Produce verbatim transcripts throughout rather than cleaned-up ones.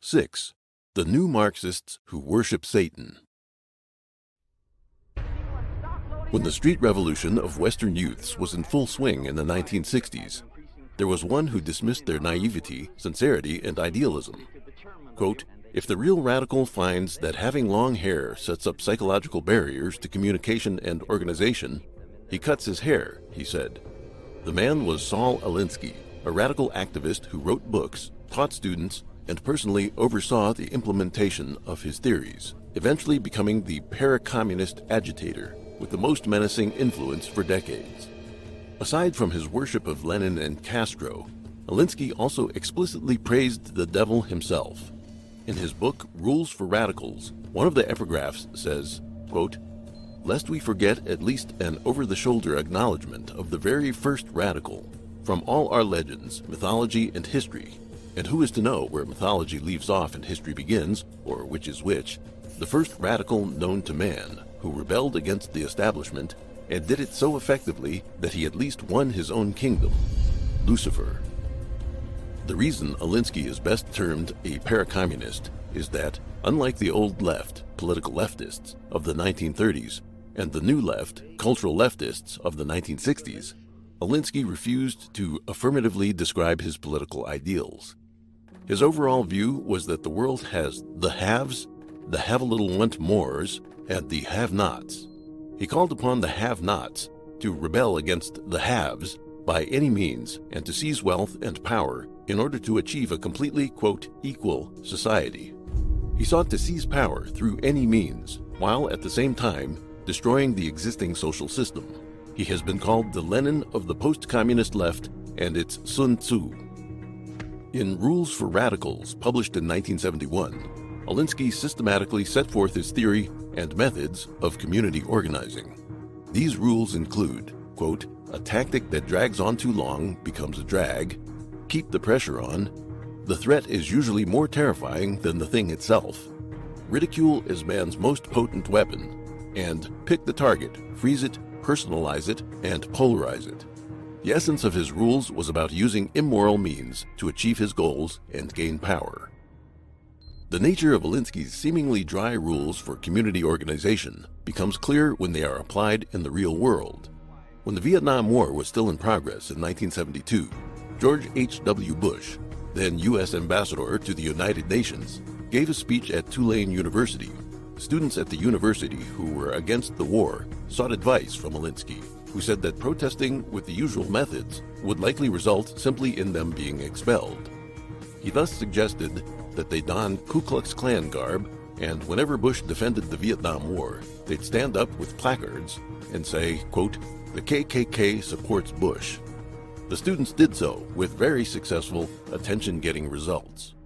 six. The New Marxists Who Worship Satan. When the street revolution of Western youths was in full swing in the nineteen sixties, there was one who dismissed their naivety, sincerity, and idealism. Quote, "If the real radical finds that having long hair sets up psychological barriers to communication and organization, he cuts his hair," he said. The man was Saul Alinsky, a radical activist who wrote books, taught students, and personally oversaw the implementation of his theories, eventually becoming the para-communist agitator with the most menacing influence for decades. Aside from his worship of Lenin and Castro, Alinsky also explicitly praised the devil himself. In his book, Rules for Radicals, one of the epigraphs says, quote, "Lest we forget at least an over-the-shoulder acknowledgement of the very first radical, from all our legends, mythology, and history, and who is to know where mythology leaves off and history begins, or which is which, the first radical known to man, who rebelled against the establishment, and did it so effectively that he at least won his own kingdom, Lucifer." The reason Alinsky is best termed a para-communist is that, unlike the old left, political leftists, of the nineteen thirties, and the new left, cultural leftists, of the nineteen sixties, Alinsky refused to affirmatively describe his political ideals. His overall view was that the world has the haves, the have-a-little-want-mores, and the have-nots. He called upon the have-nots to rebel against the haves by any means and to seize wealth and power in order to achieve a completely, quote, equal society. He sought to seize power through any means, while at the same time destroying the existing social system. He has been called the Lenin of the post-communist left and its Sun Tzu. In Rules for Radicals, published in nineteen seventy-one, Alinsky systematically set forth his theory and methods of community organizing. These rules include, quote, "A tactic that drags on too long becomes a drag, keep the pressure on, the threat is usually more terrifying than the thing itself, ridicule is man's most potent weapon, and pick the target, freeze it, personalize it, and polarize it." The essence of his rules was about using immoral means to achieve his goals and gain power. The nature of Alinsky's seemingly dry rules for community organization becomes clear when they are applied in the real world. When the Vietnam War was still in progress in nineteen seventy-two, George H W Bush, then U S ambassador to the United Nations, gave a speech at Tulane University. Students at the university who were against the war sought advice from Alinsky, who said that protesting with the usual methods would likely result simply in them being expelled. He thus suggested that they don Ku Klux Klan garb, and whenever Bush defended the Vietnam War, they'd stand up with placards and say, quote, "The K K K supports Bush." The students did so with very successful, attention-getting results.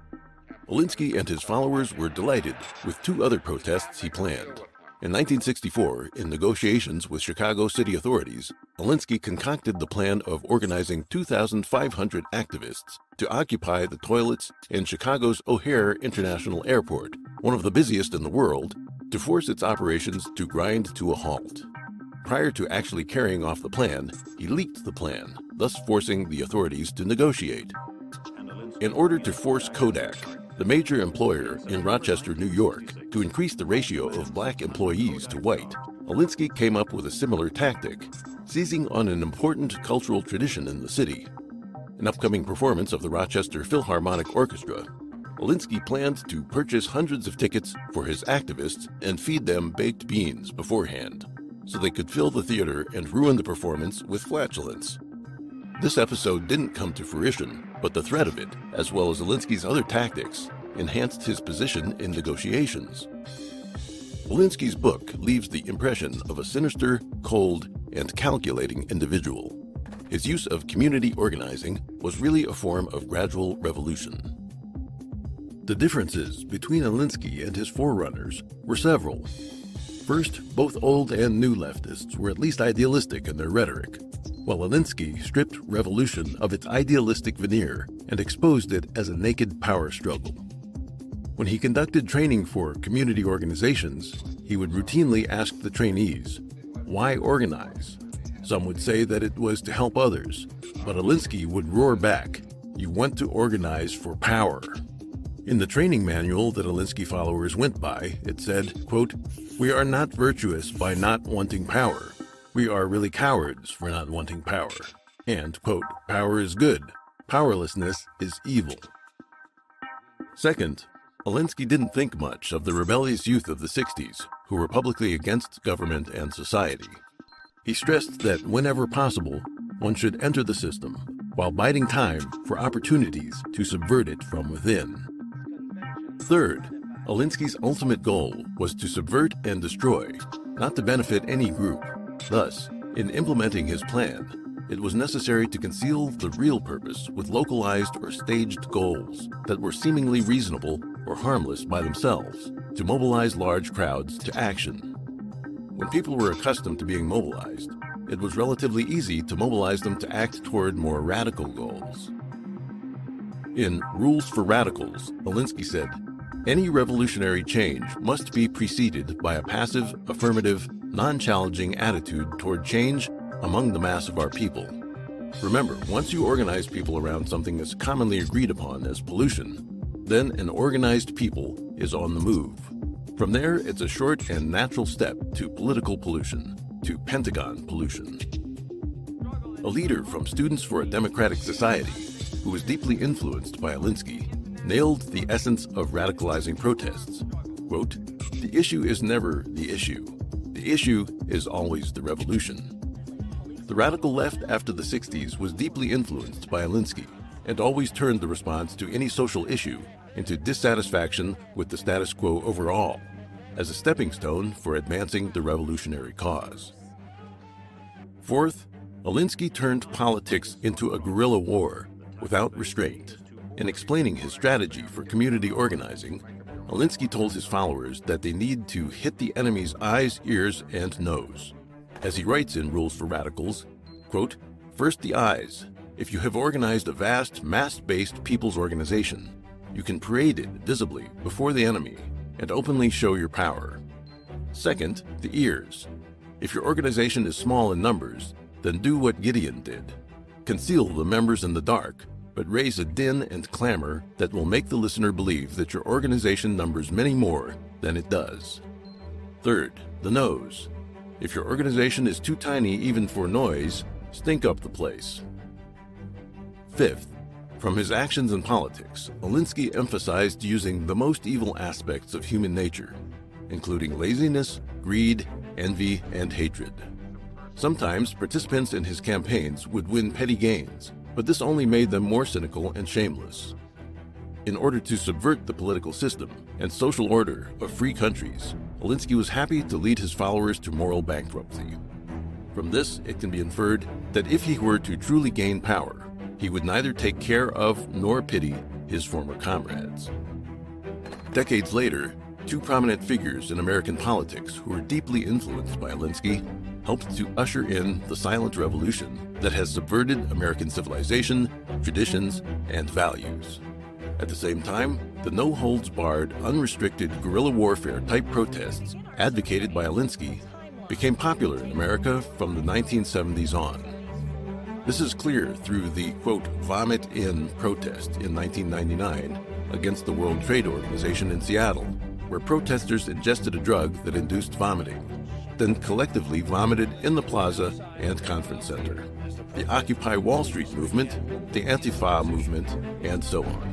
Alinsky and his followers were delighted with two other protests he planned. In nineteen sixty-four, in negotiations with Chicago city authorities, Alinsky concocted the plan of organizing two thousand five hundred activists to occupy the toilets in Chicago's O'Hare International Airport, one of the busiest in the world, to force its operations to grind to a halt. Prior to actually carrying off the plan, he leaked the plan, thus forcing the authorities to negotiate. In order to force Kodak, the major employer in Rochester, New York, to increase the ratio of black employees to white, Alinsky came up with a similar tactic, seizing on an important cultural tradition in the city. An upcoming performance of the Rochester Philharmonic Orchestra, Alinsky planned to purchase hundreds of tickets for his activists and feed them baked beans beforehand, so they could fill the theater and ruin the performance with flatulence. This episode didn't come to fruition, but the threat of it, as well as Alinsky's other tactics, enhanced his position in negotiations. Alinsky's book leaves the impression of a sinister, cold, and calculating individual. His use of community organizing was really a form of gradual revolution. The differences between Alinsky and his forerunners were several. First, both old and new leftists were at least idealistic in their rhetoric, while Alinsky stripped revolution of its idealistic veneer and exposed it as a naked power struggle. When he conducted training for community organizations, he would routinely ask the trainees, "Why organize?" Some would say that it was to help others, but Alinsky would roar back, "You want to organize for power." In the training manual that Alinsky followers went by, it said, quote, "We are not virtuous by not wanting power. We are really cowards for not wanting power." And, quote, "Power is good. Powerlessness is evil." Second, Alinsky didn't think much of the rebellious youth of the sixties who were publicly against government and society. He stressed that whenever possible, one should enter the system while biding time for opportunities to subvert it from within. Third, Alinsky's ultimate goal was to subvert and destroy, not to benefit any group. Thus, in implementing his plan, it was necessary to conceal the real purpose with localized or staged goals that were seemingly reasonable or harmless by themselves, to mobilize large crowds to action. When people were accustomed to being mobilized, it was relatively easy to mobilize them to act toward more radical goals. In Rules for Radicals, Alinsky said, "Any revolutionary change must be preceded by a passive, affirmative, non-challenging attitude toward change among the mass of our people. Remember, once you organize people around something that's commonly agreed upon as pollution, then an organized people is on the move. From there, it's a short and natural step to political pollution, to Pentagon pollution." A leader from Students for a Democratic Society, who was deeply influenced by Alinsky, nailed the essence of radicalizing protests. Quote, "The issue is never the issue. The issue is always the revolution." The radical left after the sixties was deeply influenced by Alinsky and always turned the response to any social issue into dissatisfaction with the status quo overall, as a stepping stone for advancing the revolutionary cause. Fourth, Alinsky turned politics into a guerrilla war without restraint. In explaining his strategy for community organizing, Alinsky told his followers that they need to hit the enemy's eyes, ears, and nose. As he writes in Rules for Radicals, quote, "First the eyes. If you have organized a vast, mass-based people's organization, you can parade it visibly before the enemy and openly show your power. Second, the ears. If your organization is small in numbers, then do what Gideon did. Conceal the members in the dark, but raise a din and clamor that will make the listener believe that your organization numbers many more than it does. Third, the nose. If your organization is too tiny even for noise, stink up the place." Fifth, from his actions in politics, Alinsky emphasized using the most evil aspects of human nature, including laziness, greed, envy, and hatred. Sometimes participants in his campaigns would win petty gains, but this only made them more cynical and shameless. In order to subvert the political system and social order of free countries, Alinsky was happy to lead his followers to moral bankruptcy. From this, it can be inferred that if he were to truly gain power, he would neither take care of nor pity his former comrades. Decades later, two prominent figures in American politics who were deeply influenced by Alinsky helped to usher in the silent revolution that has subverted American civilization, traditions, and values. At the same time, the no-holds-barred, unrestricted guerrilla warfare type protests advocated by Alinsky became popular in America from the nineteen seventies on. This is clear through the, quote, "Vomit In" protest in nineteen ninety-nine against the World Trade Organization in Seattle, where protesters ingested a drug that induced vomiting, then collectively vomited in the plaza and conference center. The Occupy Wall Street movement, the Antifa movement, and so on.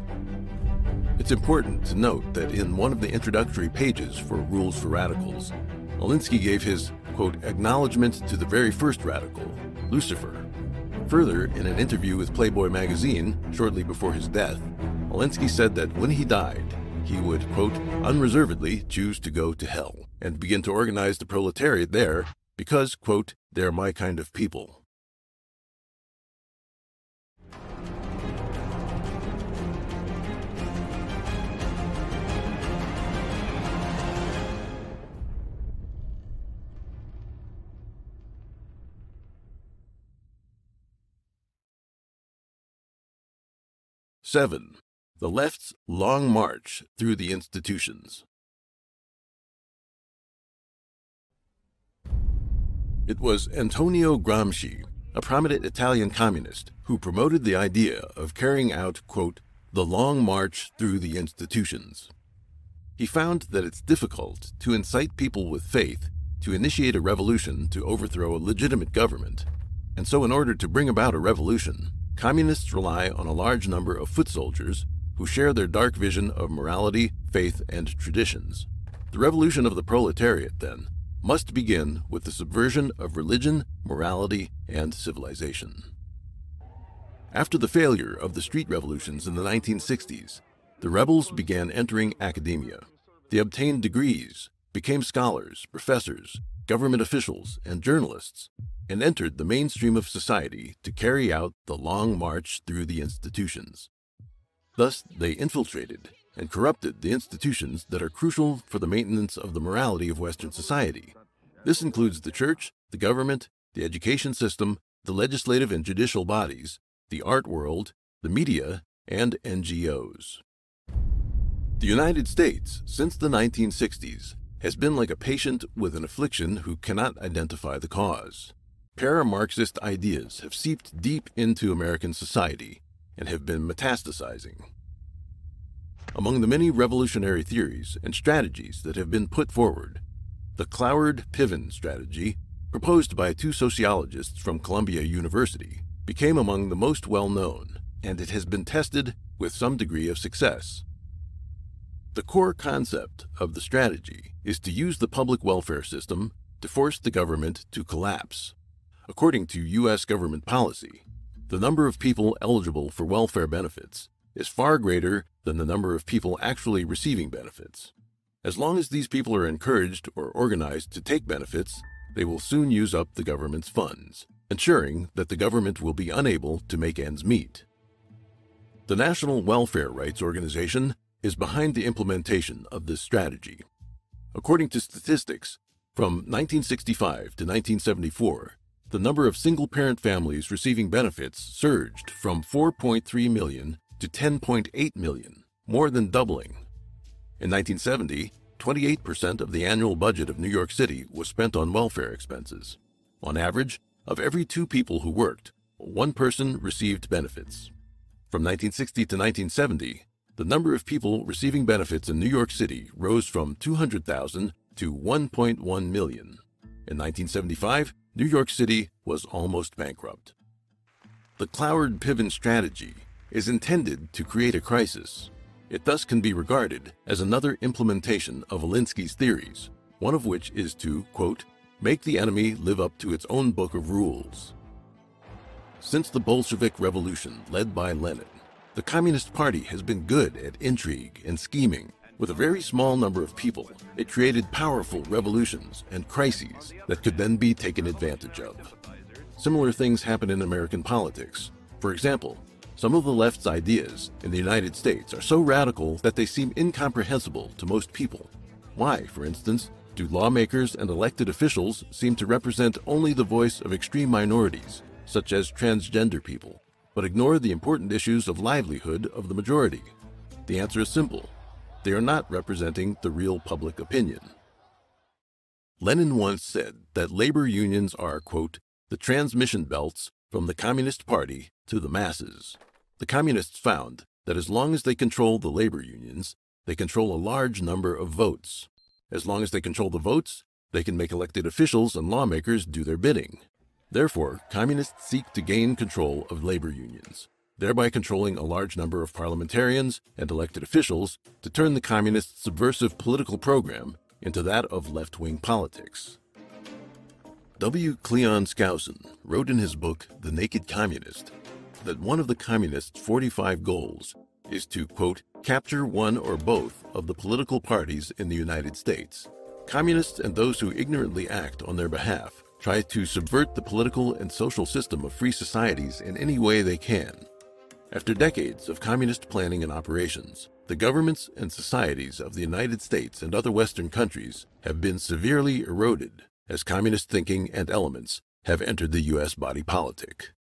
It's important to note that in one of the introductory pages for Rules for Radicals, Alinsky gave his, quote, "acknowledgement to the very first radical, Lucifer." Further, in an interview with Playboy magazine shortly before his death, Alinsky said that when he died, he would, quote, "unreservedly choose to go to hell and begin to organize the proletariat there because, quote, they're my kind of people." Seven. The left's long march through the institutions. It was Antonio Gramsci, a prominent Italian communist, who promoted the idea of carrying out, quote, The Long March Through the Institutions. He found that it's difficult to incite people with faith to initiate a revolution to overthrow a legitimate government, and so in order to bring about a revolution, communists rely on a large number of foot soldiers who share their dark vision of morality, faith, and traditions. The revolution of the proletariat, then, must begin with the subversion of religion, morality, and civilization. After the failure of the street revolutions in the nineteen sixties, the rebels began entering academia. They obtained degrees, became scholars, professors, government officials, and journalists, and entered the mainstream of society to carry out the long march through the institutions. Thus, they infiltrated and corrupted the institutions that are crucial for the maintenance of the morality of Western society. This includes the church, the government, the education system, the legislative and judicial bodies, the art world, the media, and N G Os. The United States, since the nineteen sixties, has been like a patient with an affliction who cannot identify the cause. Para-Marxist ideas have seeped deep into American society and have been metastasizing. Among the many revolutionary theories and strategies that have been put forward, the Cloward-Piven strategy, proposed by two sociologists from Columbia University, became among the most well-known, and it has been tested with some degree of success. The core concept of the strategy is to use the public welfare system to force the government to collapse. According to U S government policy, the number of people eligible for welfare benefits is far greater than the number of people actually receiving benefits. As long as these people are encouraged or organized to take benefits, they will soon use up the government's funds, ensuring that the government will be unable to make ends meet. The National Welfare Rights Organization is behind the implementation of this strategy. According to statistics, from nineteen sixty-five to nineteen seventy-four, the number of single-parent families receiving benefits surged from four point three million to ten point eight million, more than doubling. In nineteen seventy, twenty-eight percent of the annual budget of New York City was spent on welfare expenses. On average, of every two people who worked, one person received benefits. From nineteen sixty to nineteen seventy, the number of people receiving benefits in New York City rose from two hundred thousand to one point one million. In nineteen seventy-five, New York City was almost bankrupt. The Cloward-Piven strategy is intended to create a crisis. It thus can be regarded as another implementation of Alinsky's theories, one of which is to, quote, make the enemy live up to its own book of rules. Since the Bolshevik Revolution led by Lenin, the Communist Party has been good at intrigue and scheming. With a very small number of people, it created powerful revolutions and crises that could then be taken advantage of. Similar things happen in American politics. For example, some of the left's ideas in the United States are so radical that they seem incomprehensible to most people. Why, for instance, do lawmakers and elected officials seem to represent only the voice of extreme minorities, such as transgender people, but ignore the important issues of livelihood of the majority? The answer is simple. They are not representing the real public opinion. Lenin once said that labor unions are, quote, the transmission belts from the Communist Party to the masses. The communists found that as long as they control the labor unions, they control a large number of votes. As long as they control the votes, they can make elected officials and lawmakers do their bidding. Therefore, communists seek to gain control of labor unions, thereby controlling a large number of parliamentarians and elected officials to turn the communists' subversive political program into that of left-wing politics. W. Cleon Skousen wrote in his book, The Naked Communist, that one of the communists' forty-five goals is to, quote, capture one or both of the political parties in the United States. Communists and those who ignorantly act on their behalf try to subvert the political and social system of free societies in any way they can. After decades of communist planning and operations, the governments and societies of the United States and other Western countries have been severely eroded as communist thinking and elements have entered the U S body politic.